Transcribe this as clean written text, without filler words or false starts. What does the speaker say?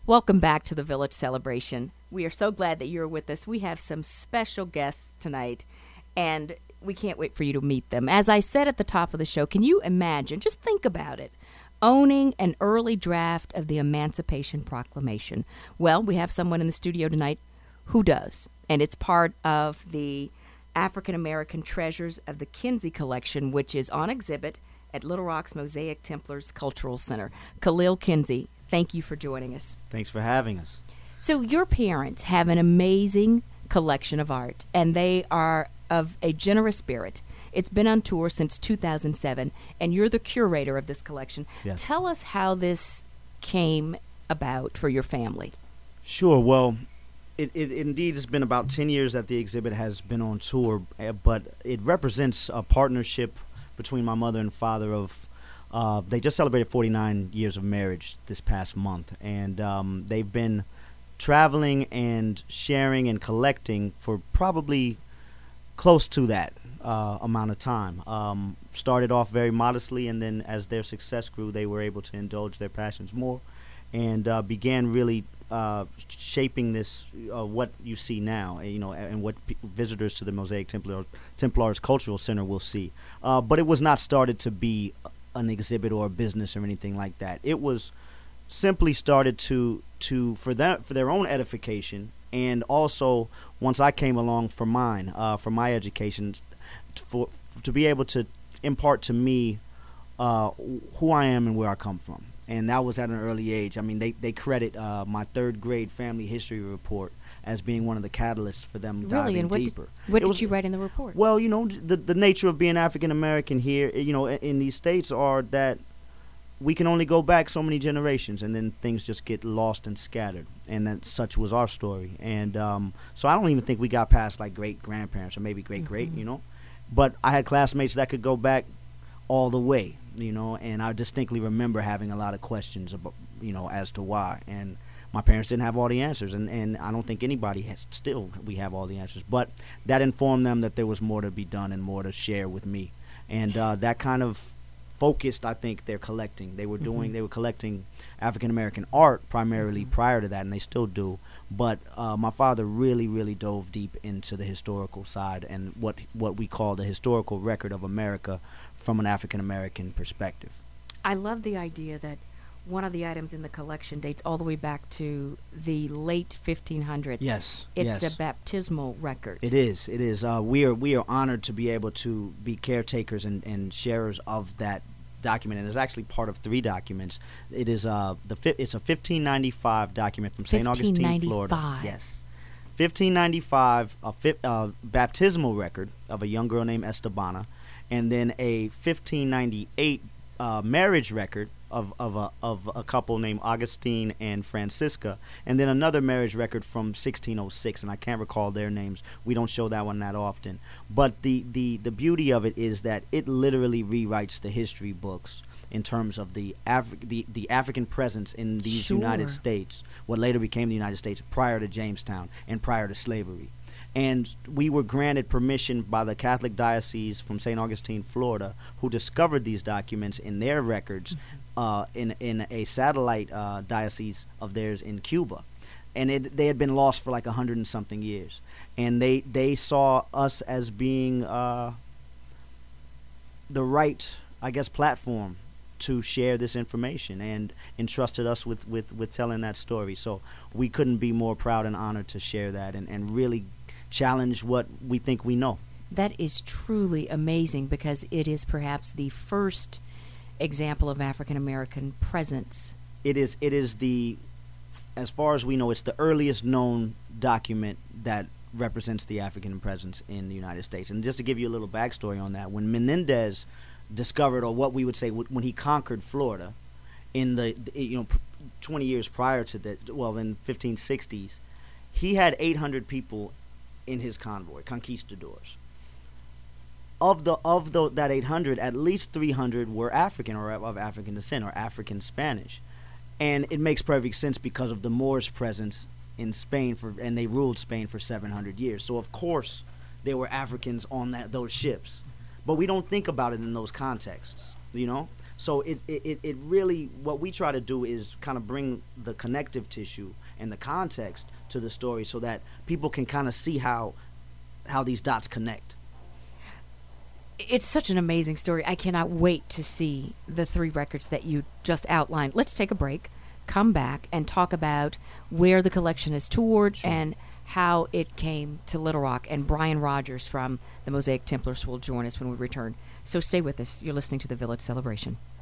Welcome back to the Village Celebration. We are so glad that you're with us. We have some special guests tonight, and we can't wait for you to meet them. As I said at the top of the show, can you imagine, just think about it, owning an early draft of the Emancipation Proclamation? Well, we have someone in the studio tonight who does, and it's part of the African American Treasures of the Kinsey Collection, which is on exhibit at Little Rock's Mosaic Templars Cultural Center. Khalil Kinsey, thank you for joining us. Thanks for having us. So your parents have an amazing collection of art, and they are of a generous spirit. It's been on tour since 2007, and you're the curator of this collection. Yes. Tell us how this came about for your family. Sure. Well, it indeed has been about 10 years that the exhibit has been on tour, but it represents a partnership between my mother and father of they just celebrated 49 years of marriage this past month, and they've been traveling and sharing and collecting for probably close to that amount of time. Started off very modestly, and then as their success grew, they were able to indulge their passions more and began really shaping this what you see now, and what visitors to the Mosaic Templars Cultural Center will see. But it was not started to be an exhibit or a business or anything like that. It was simply started for their own edification, and also once I came along for mine, for my education, to be able to impart to me who I am and where I come from. And that was at an early age. I mean, they credit my third grade family history report as being one of the catalysts for them diving And deeper. What did you write in the report? Well, the nature of being African American here, in these states are that we can only go back so many generations, and then things just get lost and scattered. And that such was our story. And so I don't even think we got past like great grandparents or maybe great great, But I had classmates that could go back all the way, and I distinctly remember having a lot of questions about, as to why. And my parents didn't have all the answers, and I don't think anybody has. Still, we have all the answers. But that informed them that there was more to be done and more to share with me. And that kind of focused, I think, their collecting. They were collecting African American art primarily prior to that, and they still do. But my father really, really dove deep into the historical side and what we call the historical record of America from an African American perspective. I love the idea that one of the items in the collection dates all the way back to the late 1500s. Yes, it's a baptismal record. It is. We are honored to be able to be caretakers and sharers of that document, and it's actually part of 3 documents. It is it's a 1595 document from St. Augustine, Florida. Yes, 1595, a baptismal record of a young girl named Estabana, and then a 1598 marriage record of a couple named Augustine and Francisca, and then another marriage record from 1606, and I can't recall their names. We don't show that one that often. But the beauty of it is that it literally rewrites the history books in terms of the African presence in these United States, what later became the United States, prior to Jamestown and prior to slavery. And we were granted permission by the Catholic Diocese from St. Augustine, Florida, who discovered these documents in their records in a satellite diocese of theirs in Cuba. And they had been lost for like 100 and something years. And they saw us as being the right, I guess, platform to share this information, and entrusted us with telling that story. So we couldn't be more proud and honored to share that and really challenge what we think we know. That is truly amazing, because it is perhaps the first example of African American presence. It is as far as we know, it's the earliest known document that represents the African presence in the United States. And just to give you a little backstory on that, when Menendez discovered, or what we would say when he conquered Florida in the 20 years prior to that, well, in 1560s, he had 800 people in his convoy, conquistadors. Of that 800, at least 300 were African or of African descent, or African Spanish. And it makes perfect sense because of the Moors' presence in Spain, and they ruled Spain for 700 years. So of course there were Africans on those ships, but we don't think about it in those contexts, So it really, what we try to do is kind of bring the connective tissue and the context to the story so that people can kind of see how these dots connect. It's such an amazing story. I cannot wait to see the 3 records that you just outlined. Let's take a break, come back, and talk about where the collection is toured and how it came to Little Rock. And Brian Rogers from the Mosaic Templars will join us when we return. So stay with us. You're listening to the Village Celebration.